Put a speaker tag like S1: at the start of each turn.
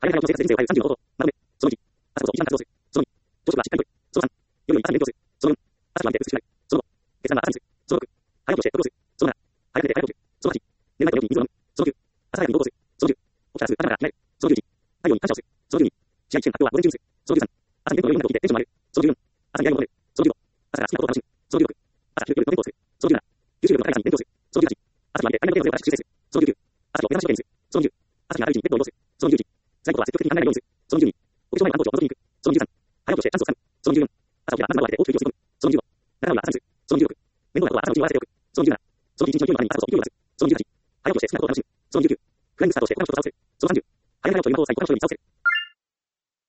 S1: 早めの生活で人生を変える30の方法。まとめ。その1、朝こそ一番活動する。その2、朝食はしっかりとる。その3、夜に朝に勉強する。その4、朝は見て薄くしない。その5、決断は朝にする。その6、早起きして行動する。その7、早めて早起きる。その8、寝ないとよく水を飲む。その9、朝早くに行動する。その10、起きたらすぐ頭から決める。その11、太陽に感謝をする。その12、試合中発表は午前中にする。その13、朝にベッドの夜まで起きてテンションを上げる。その14、朝に大学を求める。その15、朝から好きなことを楽しむ。その16、朝夜の勉強をする。その17、YouTube の会議に勉強する。その18、朝にまで大学の手を正しく修正する。その19、朝にオペラショーにする。その20、朝に明るいうちにベッドを移動する。その21、辛いことは積極的に考えないようにする。その22、お化粧前の暗号を覗きに行く。その23、早起きしてチャンスをつかむ。その24、朝起きたらまず窓を開けて大きく息を吸い込む。その25、中身は朝にする。その26、面倒なことは朝のうちに終わらせておく。その27、その日一日の夜のために朝こそ勢いを出す。